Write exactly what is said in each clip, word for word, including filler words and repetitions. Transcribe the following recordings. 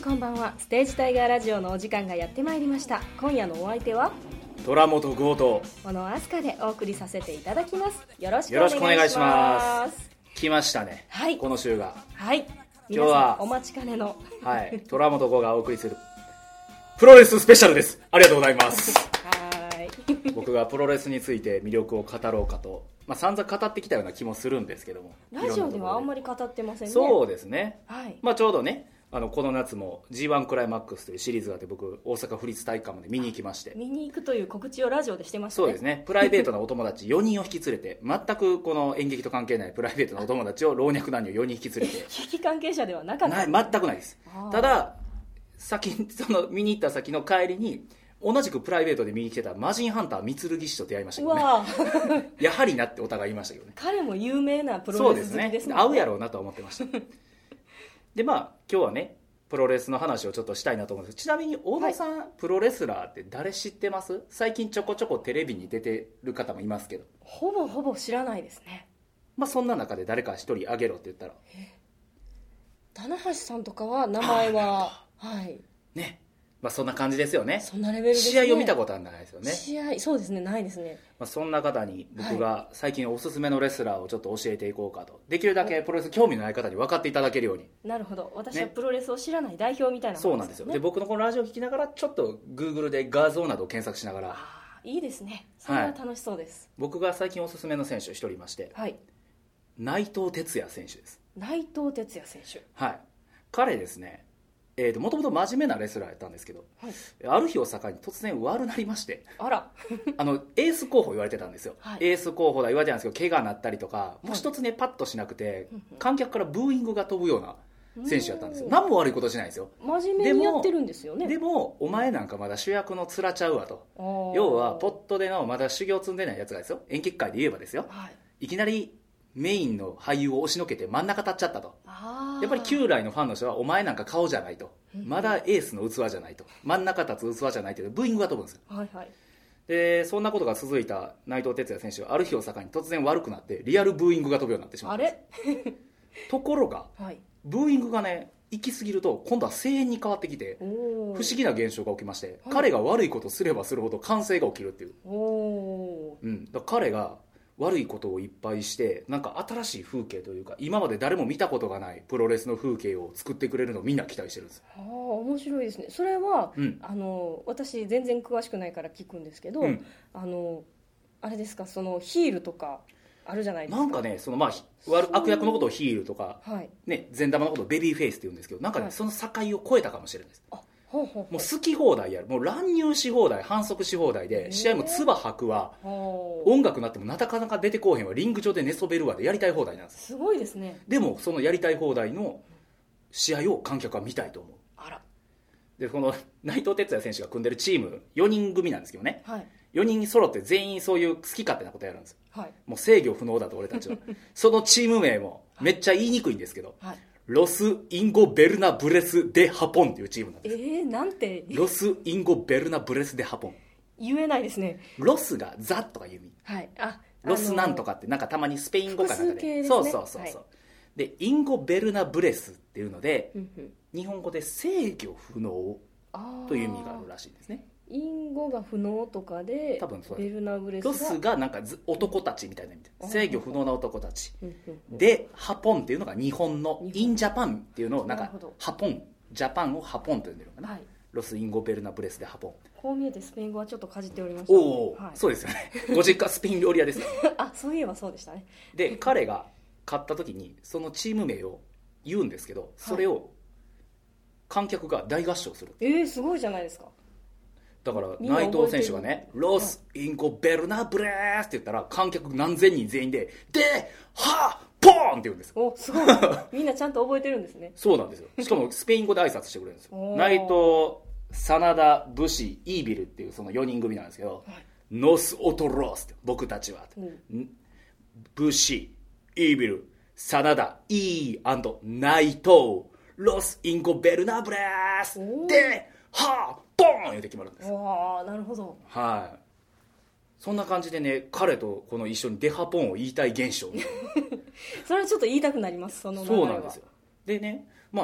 こんばんは。ステージタイガーラジオのお時間がやってまいりました。今夜のお相手は虎本剛と小野飛鳥でお送りさせていただきます。よろしくよろしくお願いしお願いしまます。来ましたね、 はい、 この週が。 はい、 今日皆さはんお待ちかねのはい虎本剛がお送りするプロレススペシャルです。ありがとうございますはい僕がプロレスについて魅力を語ろうかと、まあ、散々語ってきたような気もするんですけども、 ラジオではあんまり語ってませんね。 そうですね、 はい、 まあ、ちょうどねあのこの夏も ジーワン クライマックスというシリーズがあって、僕大阪府立体育館まで見に行きまして、 見に行くという告知をラジオでしてましたね。 そうですね、プライベートなお友達よにんを引き連れて、全くこの演劇と関係ないプライベートなお友達を老若男女よにん引き連れて演劇関係者ではなかったない、全くないです。ただ先その見に行った先の帰りに同じくプライベートで見に来てた魔人ハンター三剣士と出会いましたけどね。 うわやはりなってお互い言いましたけどね。 彼も有名なプロレス好きですね。 合うやろうなとは思ってましたでまあ今日はねプロレスの話をちょっとしたいなと思うんです。ちなみに大野さん、はい、プロレスラーって誰知ってます？最近ちょこちょこテレビに出てる方もいますけど。 ほぼほぼ知らないですね。 まあそんな中で誰か一人あげろって言ったら、 棚橋さんとかは名前ははいね、まあ、そんな感じですよね。 そんなレベルですね。 試合を見たことはないですよね。 試合そうですね、ないですね。 まあ、そんな方に僕が最近おすすめのレスラーをちょっと教えていこうかと。できるだけプロレス興味のない方に分かっていただけるように。 なるほど。私はプロレスを知らない代表みたいなものですね。 そうなんですよ。で僕のこのラジオを聞きながらちょっと Google で画像などを検索しながら。 あいいですね。それは楽しそうです、 はい、僕が最近おすすめの選手一人いまして、 はい、 内藤哲也選手です。 内藤哲也選手、 はい、彼ですね、えーと、もともと真面目なレスラーやったんですけど、はい、ある日を境に突然悪なりまして、 あらあのエース候補言われてたんですよ、はい、エース候補だ言われてたんですけど怪我になったりとか、はい、もう一つねパッとしなくて観客からブーイングが飛ぶような選手やったんですよ。何も悪いことしないんですよ。 真面目にやってるんですよね。 でも、でもお前なんかまだ主役の面ちゃうわと。要はポットでのまだ修行積んでないやつがですよ、演劇界で言えばですよ、はい、いきなりメインの俳優を押しのけて真ん中立っちゃったと。やっぱり旧来のファンの人はお前なんか顔じゃないと、まだエースの器じゃないと、真ん中立つ器じゃないというブーイングが飛ぶんですよ、はいはい、でそんなことが続いた内藤哲也選手はある日を境に突然悪くなってリアルブーイングが飛ぶようになってしまったんです。あれところが、はい、ブーイングがね行き過ぎると今度は声援に変わってきて不思議な現象が起きまして、はい、彼が悪いことすればするほど歓声が起きるっていう、お、うん、だから彼が悪いことをいっぱいしてなんか新しい風景というか今まで誰も見たことがないプロレスの風景を作ってくれるのをみんな期待してるんです。 ああ面白いですね。それは、うん、あの私全然詳しくないから聞くんですけど、うん、あのあれですか、そのヒールとかあるじゃないですか。なんかねその、まあ、悪役のことをヒールとか、はいね、善玉のことをベビーフェイスって言うんですけど、なんかね、はい、その境を越えたかもしれないです。あほうほうほう、もう好き放題やる、もう乱入し放題反則し放題で、試合も唾吐くわ、音楽になってもなかなか出てこうへんわ、リング上で寝そべるわでやりたい放題なんです。 すごいですね。 でもそのやりたい放題の試合を観客は見たいと思う。あらでこの内藤哲也選手が組んでるチームよにん組なんですけどね、はい、よにん揃って全員そういう好き勝手なことやるんです、はい、もう制御不能だと俺たちはそのチーム名もめっちゃ言いにくいんですけど、はい、ロス・インゴ・ベルナ・ブレス・デ・ハポンっていうチームなんです。 えー、なんてロス・インゴ・ベルナ・ブレス・デ・ハポン。 言えないですね。 ロスがザとかいう意味、はい、あロスなんとかってなんかたまにスペイン語かなんか で, で、ね、そうそうそうそう、はい、でインゴ・ベルナ・ブレスっていうので、うんうん、日本語で制御不能という意味があるらしいんですね。 インゴが不能とかで多分そうベルナブレスがロスがなんか男たちみたいな意味で制御不能な男たちでハポンっていうのが日本のインジャパンっていうのをなんかハポンジャパンをハポンと呼んでるのかな、はい、ロスインゴベルナブレスでハポン。 こう見えてスペイン語はちょっとかじっておりました、 ね、おお、はい、そうですよねご実家スペイン料理屋ですよあそういえばそうでしたね。 で彼が勝った時にそのチーム名を言うんですけど、それを観客が大合唱する。 えー、すごいじゃないですか。 だから内藤選手がねロス・インゴ・ベルナ・ブレスって言ったら観客何千人全員でではポーンって言うんです。 おすごいみんなちゃんと覚えてるんですねそうなんですよ。しかもスペイン語で挨拶してくれるんですよ内藤、真田、武士、イービルっていうそのよにん組なんですけど、はい、ノス・オトロスって僕たちは、うん、武士、イービル、真田、イー&内藤、ロス・インゴ・ベルナ・ブレスではーボーン言って決まるんです。 ああなるほど。 はい。そんな感じでね彼とこの一緒にデハポンを言いたい現象それはちょっと言いたくなります。その流れはそうなんですよ。でねまあ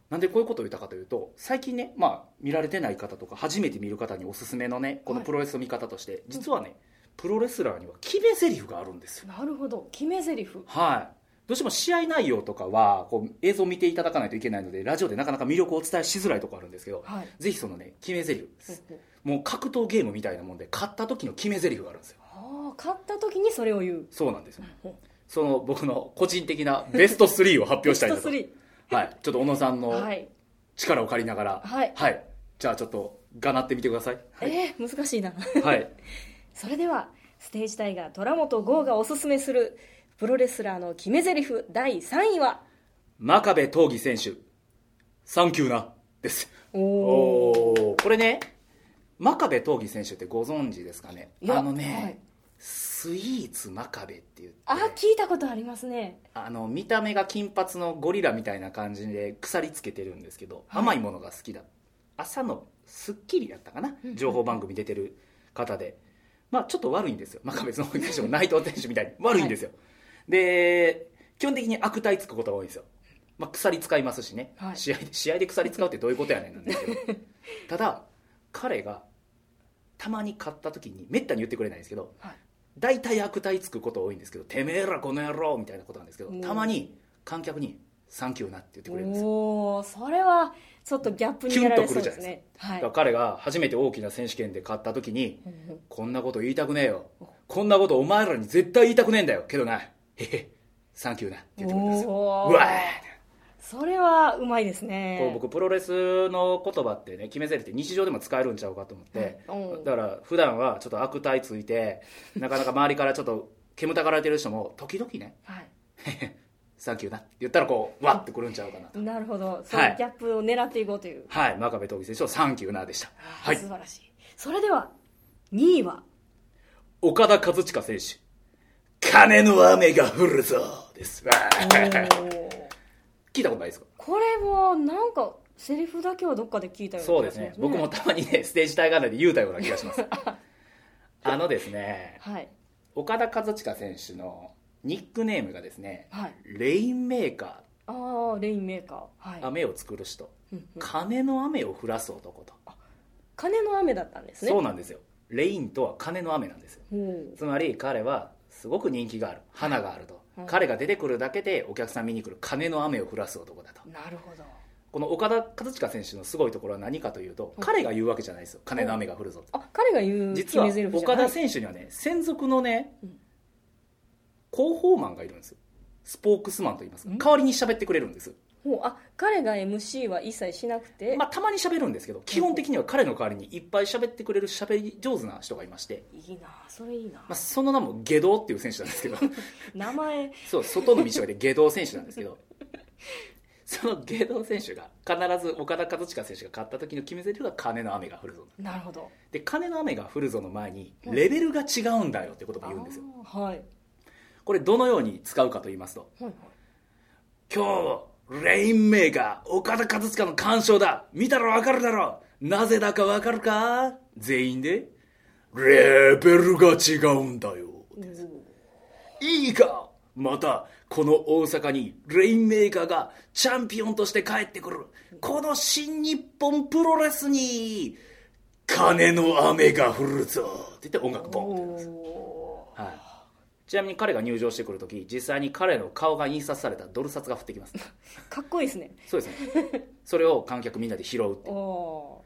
なんでこういうことを言ったかというと、最近ね、まあ、見られてない方とか初めて見る方におすすめのねこのプロレスの見方として、はい、実はね、うん、プロレスラーには決め台詞があるんですよ。 なるほど、決め台詞。 はい。どうしても試合内容とかはこう映像を見ていただかないといけないので、ラジオでなかなか魅力をお伝えしづらいところあるんですけど、はい、ぜひそのね決め台詞です、うんうん、もう格闘ゲームみたいなもんで、勝った時の決め台詞があるんですよ。 はあ、勝った時にそれを言う。 そうなんですよ、うん、その僕の個人的なベストスリーを発表したいなとはい、ちょっと小野さんの力を借りながら、はい、はい、じゃあちょっとがなってみてください。はい、 えー、難しいな。 はいそれではステージタイガー虎本剛がおすすめするプロレスラーの決め台詞だいさんいは、 真壁刀義選手サンキューなです。おお、これね、真壁刀義選手ってご存知ですかね。あのね、はい、スイーツ真壁って言って、 あ、聞いたことありますね。 あの見た目が金髪のゴリラみたいな感じで鎖つけてるんですけど、はい、甘いものが好きだ。朝のスッキリやったかな、情報番組出てる方で、まあちょっと悪いんですよ。真壁刀義選手も内藤選手みたいに悪いんですよ、はい、で基本的に悪態つくことが多いんですよ。まあ、鎖使いますしね、はい、試合で試合で鎖使うってどういうことやねんなんですけどただ彼がたまに勝った時にめったに言ってくれないんですけど、はい、大体悪態つくこと多いんですけど、てめえらこの野郎みたいなことなんですけど、たまに観客にサンキューなって言ってくれるんですよ。 おー、それはちょっとギャップにやられそうですね。 はい、だから彼が初めて大きな選手権で勝った時に、うん、こんなこと言いたくねえよ、こんなことお前らに絶対言いたくねえんだよけどな、へへサンキューなって言ってくれるんですよ。うわー、 それはうまいですね。 こう僕プロレスの言葉ってね、決め台詞って日常でも使えるんちゃうかと思って、うん、だから普段はちょっと悪態ついてなかなか周りからちょっと煙たがられてる人も時々ね、はい、サンキューなって言ったらこうわってくるんちゃうかなと。 なるほど、そのギャップを狙っていこうという。 はい、真壁刀義選手のサンキューなでした。はい、 素晴らしい。それではにいは岡田和親選手金の雨が降るぞです。聞いたことないですか？ これはなんかセリフだけはどっかで聞いたような気がしますね。 そうですね、僕もたまにねステージ大河内で言うたような気がしますあのですね、はい、岡田和親選手のニックネームがですね、はい、レインメーカー。ああ、レインメーカー、はい、 雨を作る人金の雨を降らす男と。 あ、金の雨だったんですね。 そうなんですよ。レインとは金の雨なんですよ。つまり彼はすごく人気がある、花があると、はい、彼が出てくるだけでお客さん見に来る金の雨を降らす男だと。 なるほど。 この岡田和親選手のすごいところは何かというと、はい、彼が言うわけじゃないですよ、金の雨が降るぞと。 あ、彼が言う。 実は岡田選手にはね、専属のね、うん、広報マンがいるんですよ。スポークスマンと言いますか、代わりに喋ってくれるんです。 あ、彼が エムシー は一切しなくて、 まあ、たまに喋るんですけど、基本的には彼の代わりにいっぱい喋ってくれる喋り上手な人がいまして、 いいな、それいいな、まあ、その名も下道っていう選手なんですけど名前そう、外の道がで下道選手なんですけどその下道選手が必ず岡田和親選手が勝った時の決め台詞が金の雨が降るぞ。 なるほど。 で、金の雨が降るぞの前にレベルが違うんだよってことも言うんですよ。はい、これどのように使うかと言いますと、はいはい、今日レインメーカー岡田和親の完勝だ、見たらわかるだろう、なぜだかわかるか、全員でレベルが違うんだよ。いいか、またこの大阪にレインメーカーがチャンピオンとして帰ってくる、この新日本プロレスに金の雨が降るぞって言って音楽ボンって言います。はい、ちなみに彼が入場してくるとき、実際に彼の顔が印刷されたドル札が降ってきますかっこいいですね。 そうですねそれを観客みんなで拾うっていう、はい、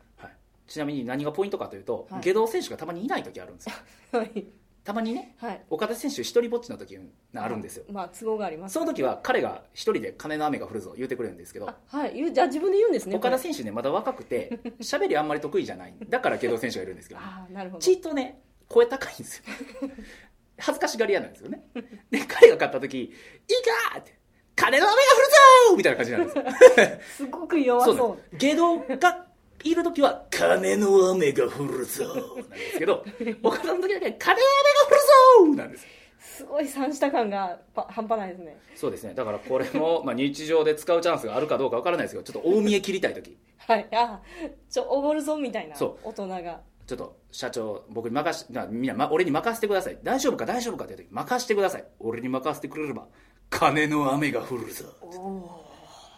ちなみに何がポイントかというと、はい、下道選手がたまにいないときあるんですよはい、たまにね、はい、岡田選手一人ぼっちの時があるんですよ、 まあ都合があります。 その時は彼が一人で金の雨が降るぞ言ってくれるんですけど、 はい、じゃあ自分で言うんですね。 岡田選手ね、まだ若くて喋りあんまり得意じゃない、だから下道選手がいるんですけど、あ、なるほど、ちっとね声高いんですよ恥ずかしがり屋なんですよね。で、彼が勝った時、いいかーって金の雨が降るぞーみたいな感じなんですよすごく弱そう。そう下道がいる時は金の雨が降るぞなんですけど岡田の時だけ金の雨が降るぞなんです。 すごい三下感が半端ないですね。 そうですね。だからこれもまあ日常で使うチャンスがあるかどうかわからないですけど、ちょっと大見え切りたい時はい、あ、ちょおごるぞみたいな大人が、 ちょっと社長僕に任しみんな、ま、俺に任せてください、大丈夫か大丈夫かって言う時、任せてください、俺に任せてくれれば金の雨が降るぞ。お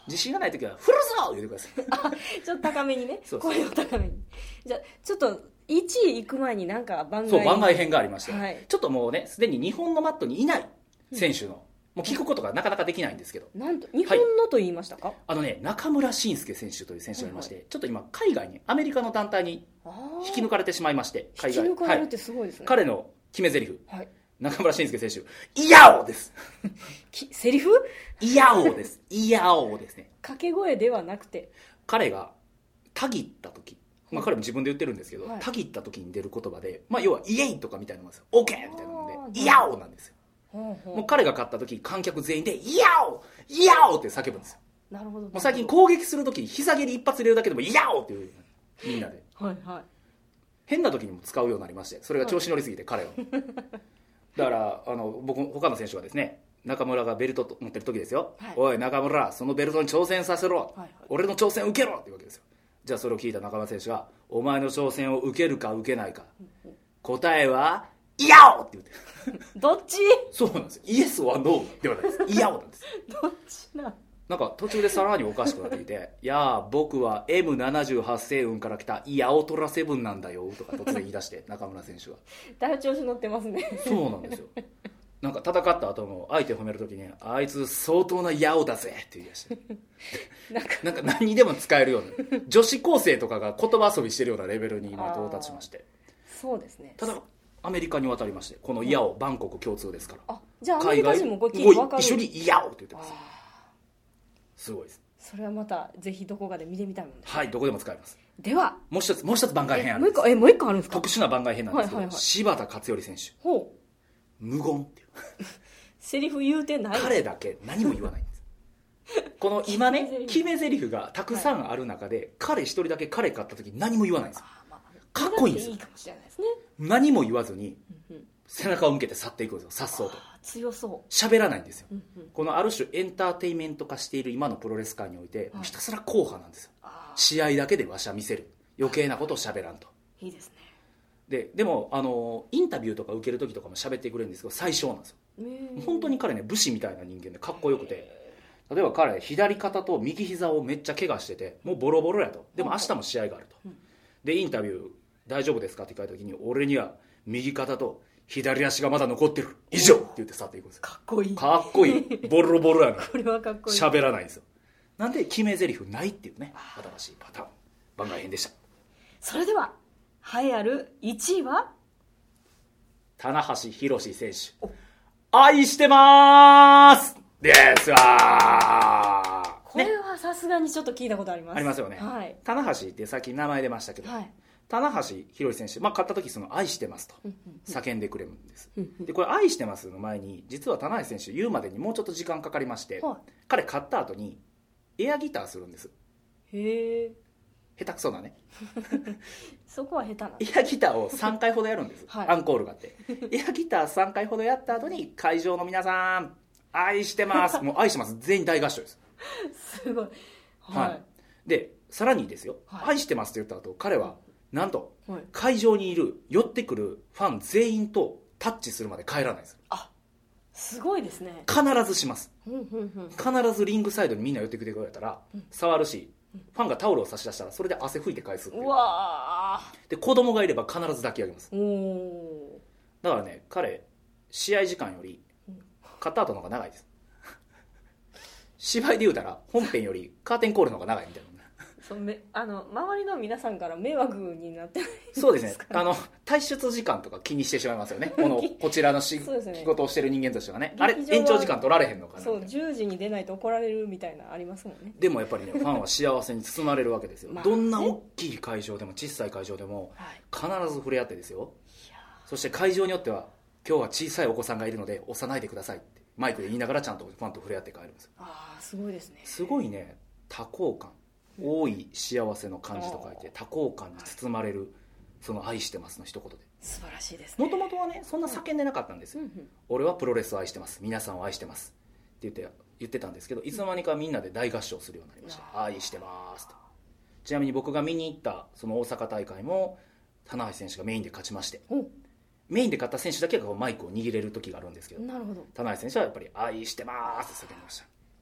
自信がない時は振るぞ言ってください。 あ、ちょっと高めにね。 そうそう声を高めに。じゃあちょっといちい行く前になんか番外そう番外編がありまして、 はい、 ちょっともうねすでに日本のマットにいない選手の、うん、もう聞くことがなかなかできないんですけど、 なんと日本のと言いましたか、はい、 あのね中村慎介選手という選手がいまして、はいはい、ちょっと今海外にアメリカの団体に引き抜かれてしまいまして、 海外引き抜かれるってすごいですね、 はい、彼の決め台詞、はい、中村慎介選手イヤオですセリフイヤオですイヤオですね。 掛け声ではなくて彼がたぎった時、まあ、彼も自分で言ってるんですけど、はい、たぎった時に出る言葉で、まあ、要はイエイとかみたいなもんですよ。オーケーみたいなのでイヤオなんですよ。もう彼が勝った時観客全員でイヤオイヤオって叫ぶんですよ。 なるほど。もう最近攻撃する時に膝蹴り一発入れるだけでもイヤオっていうみんなではい、はい、 変な時にも使うようになりまして、それが調子乗りすぎて彼はだからあの僕他の選手がですね、中村がベルト持ってる時ですよ、はい、おい中村そのベルトに挑戦させろ、はいはい、俺の挑戦受けろっていうわけですよ。じゃあそれを聞いた中村選手がお前の挑戦を受けるか受けないか、うん、答えはイヤオって言ってどっちそうなんですよ。イエスはノーではないですイヤオなんですどっちななんか途中でさらにおかしくなっていていやー僕は エムななじゅうはち 星雲から来たイヤオトラセブンなんだよとか突然言い出して中村選手がだいぶ調子乗ってますねそうなんですよ。なんか戦った後も相手を褒めるときにあいつ相当なヤオだぜって言い出してなんかなんか何にでも使えるような女子高生とかが言葉遊びしてるようなレベルに今到達しまして、 そうですね。 ただアメリカに渡りましてこのイヤオ、バンコク共通ですから、 あじゃあアメリカ人もご聞いて分かる一緒にイヤオって言ってます。すごいです。 それはまたぜひどこかで見てみたいもんです、ね、 はいどこでも使えます。 ではもう一つもう一つ番外編あるんです。 えもう一個あるんですか。 特殊な番外編なんですけど、はいはいはい、柴田勝頼選手ほう無言っていうセリフ言うてない。 彼だけ何も言わないんですこの今ね決め台詞がたくさんある中で、はい、彼一人だけ彼勝った時何も言わないんですよ。まあ、かっこいいんですよ。いいかもしれないですね。何も言わずに、うんうん、背中を向けて去っていくんですよ。さっそうと強そう喋らないんですよ、 うんうん、 このある種エンターテインメント化している今のプロレス界において、はい、ひたすら硬派なんですよ。試合だけでわしゃ見せる余計なことを喋らんと。 いいですね。 で, でもあのインタビューとか受ける時とかも喋ってくれるんですけど最小なんですよ。本当に彼ね武士みたいな人間でかっこよくて、例えば彼左肩と右膝をめっちゃ怪我しててもうボロボロやと。でも明日も試合があると。でインタビュー大丈夫ですかって聞いた時に俺には右肩と左足がまだ残ってる以上って言って去っていくんですよ。 かっこいいかっこいいボロボロやなこれはかっこいい。 喋らないんですよ。なんで決め台詞ないっていうね新しいパターン番外編でした。 それでは栄えあるいちいは棚橋宏選手愛してまーすですわ。 これはさすがにちょっと聞いたことあります。 ありますよね、 はい、 棚橋ってさっき名前出ましたけど、はい、棚橋宏選手、まあ、勝った時その愛してますと叫んでくれるんですでこれ愛してますの前に実は棚橋選手言うまでにもうちょっと時間かかりまして、はい、彼勝った後にエアギターするんです。 へえ下手くそなねそこは下手なエアギターをさんかいほどやるんです、はい、アンコールがあってエアギターさんかいほどやった後に会場の皆さん愛してますもう愛してます全員大合唱ですすごい、 はいはい、でさらにですよ、はい、愛してますって言った後彼はなんと、はい、会場にいる寄ってくるファン全員とタッチするまで帰らないです。 あすごいですね。 必ずします、うんうんうん、必ずリングサイドにみんな寄ってきてくれたら、うん、触るしファンがタオルを差し出したらそれで汗拭いて返すっていう。 うわで子供がいれば必ず抱き上げます。 おだからね彼試合時間よりカットアウトの方が長いです芝居で言うたら本編よりカーテンコールの方が長いみたいな。 そうめあの周りの皆さんから迷惑になってないですか。 そうですねあの退出時間とか気にしてしまいますよねこのこちらのし、ね、仕事をしてる人間としてはねあれ延長時間取られへんのかな。 そうじゅうじに出ないと怒られるみたいなありますもんね。 でもやっぱりねファンは幸せに包まれるわけですよ、まあね、どんな大きい会場でも小さい会場でも必ず触れ合ってですよ、いやそして会場によっては今日は小さいお子さんがいるので押さないでくださいってマイクで言いながらちゃんとファンと触れ合って帰るんですよ。 ああすごいですね。 すごいね多幸感多い幸せの感じと書いて多幸感に包まれるその愛してますの一言で素晴らしいですね。 もともとはねそんな叫んでなかったんですよ、うんうん、俺はプロレスを愛してます皆さんを愛してますって言って、言ってたんですけどいつの間にかみんなで大合唱するようになりました、うん、愛してますと。ちなみに僕が見に行ったその大阪大会も棚橋選手がメインで勝ちまして、うん、メインで勝った選手だけがマイクを握れる時があるんですけど、 なるほど。 棚橋選手はやっぱり愛してますって叫んでました。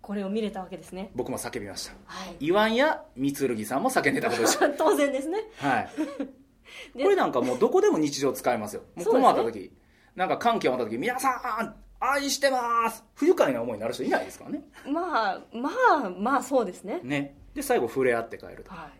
これを見れたわけですね。 僕も叫びました、 はい、 イワンや三剣さんも叫んでたことでした当然ですね、 はいこれなんかもうどこでも日常使えますよ。もう困った時、ね、なんか歓喜を持った時、皆さん愛してます不愉快な思いになる人いないですからね。 まあまあまあそうですね。 ねで最後触れ合って帰ると、 はい、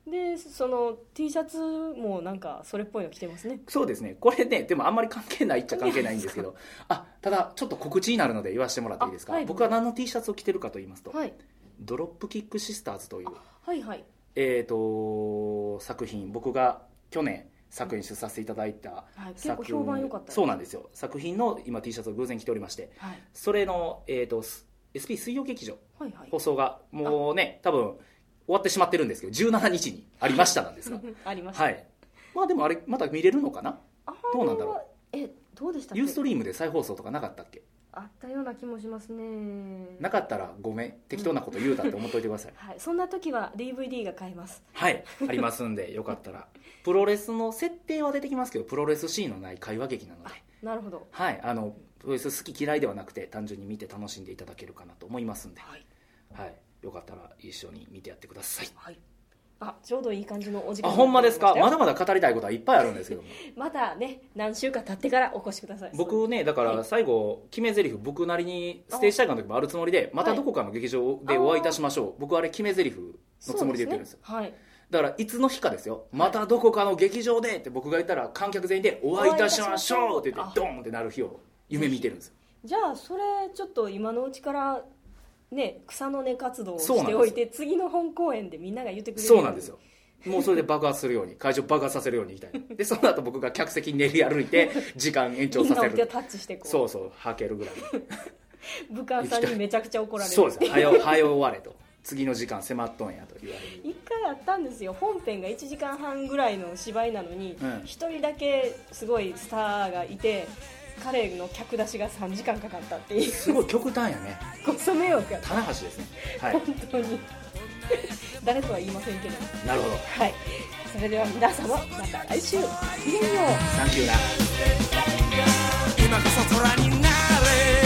でその T シャツもなんかそれっぽいの着てますね。 そうですね。これねでもあんまり関係ないっちゃ関係ないんですけどあただちょっと告知になるので言わせてもらっていいですか、はい、僕は何の T シャツを着てるかと言いますと、はい、ドロップキックシスターズという、 はいはいえー、と作品僕が去年作品出させていただいた、はい、 結構評判良かった、ね、 そうなんですよ。作品の今 T シャツを偶然着ておりまして、はい、それの、えー、と エスピー 水曜劇場、はいはい、放送がもうね多分終わってしまってるんですけどじゅうしちにちにありましたなんですがありました、 はい、まあでもあれまた見れるのかな。どうなんだろう。 えどうでしたっけ。 ユーストリームで再放送とかなかったっけ。 あったような気もしますね。 なかったらごめん適当なこと言うたって思っといてください、 はい、そんな時は ディーブイディー が買えます。 はいありますんでよかったらプロレスの設定は出てきますけどプロレスシーンのない会話劇なので。 なるほど。 はい、あのプロレス好き嫌いではなくて単純に見て楽しんでいただけるかなと思いますんで、はいはい、よかったら一緒に見てやってください。はい、 あちょうどいい感じのお時間。 あほんまですか。まだまだ語りたいことはいっぱいあるんですけどもまたね何週か経ってからお越しください。 僕ねだから最後決め台詞僕なりにステージ大会の時もあるつもりでまたどこかの劇場でお会いいたしましょう、はい、僕あれ決め台詞のつもりで言ってるんですよ。 はい、 だからいつの日かですよ、またどこかの劇場でって僕が言ったら観客全員でお会いいたしましょうって言ってドーンってなる日を夢見てるんですよ。 じゃあそれちょっと今のうちからね草の根活動をしておいて次の本公演でみんなが言ってくれる。 そうなんですよ。もうそれで爆発するように会場爆発させるようにいきたいでその後僕が客席に練り歩いて時間延長させる。みんなをタッチしてこうそうそうはけるぐらい武漢さんにめちゃくちゃ怒られる。 そうですはよはよ終われと次の時間迫っとんやと言われる。 一回あったんですよ。本編がいちじかんはんぐらいの芝居なのに一、うん、人だけすごいスターがいて彼の客出しがさんじかんかかったっていうすごい極端やね。 ごそ迷惑やった。 棚橋ですね、はい、 本当に誰とは言いませんけど。 なるほど。 はい、それでは皆様また来週。ごきげんよう。 サンキューな。 今こそ虎になれ